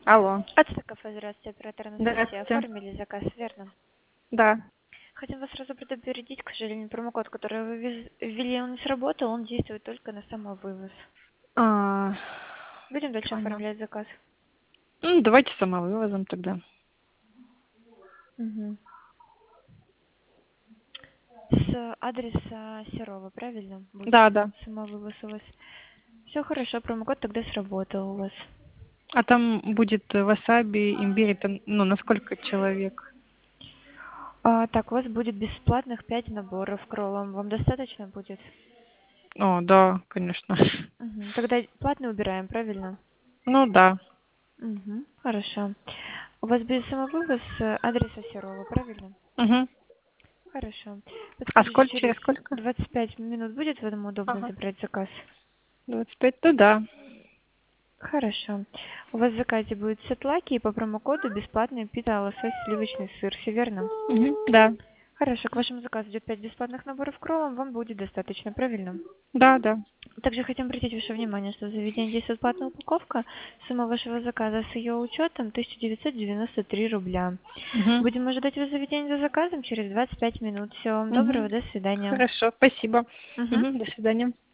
Алло. Ацтекафе, здравствуйте, оператор Анастасия. Здравствуйте. Оформили заказ, верно? Да. Хотим вас сразу предупредить, к сожалению, промокод, который вы ввели, он не сработал, он действует только на самовывоз. А, Будем дальше понял. оформлять заказ. Давайте самовывозом тогда. Мгм. С адреса Серова, правильно? Будет Да, да. самовывоз у вас. Все хорошо, промокод тогда сработал у вас. А там будет васаби, имбирь, это, на сколько человек? Так, у вас будет бесплатных 5 наборов к роллам. Вам достаточно будет? О, да, конечно. Мгм. Тогда платный убираем, правильно? Ну, да. Мгм. Хорошо. У вас будет самовывоз с адреса Серова, правильно? Угу. Хорошо. А Подскажите, сколько, через через сколько? 25 минут будет вам удобно Ага. забрать заказ? 25, то да. Хорошо. У вас в заказе будет сет лаки и по промокоду бесплатный пита лосось сливочный сыр, все верно? Угу. Да. Хорошо, к вашему заказу идет 5 бесплатных наборов к роллам, вам будет достаточно, правильно? Да, да. Также хотим обратить ваше внимание, что в заведении действует платная упаковка. Сумма вашего заказа с ее учетом 1993 рубля. Угу. Будем ожидать вас в заведении за заказом через 25 минут. Всего вам Угу. доброго, до свидания. Хорошо, спасибо. Мгм. Угу. До свидания.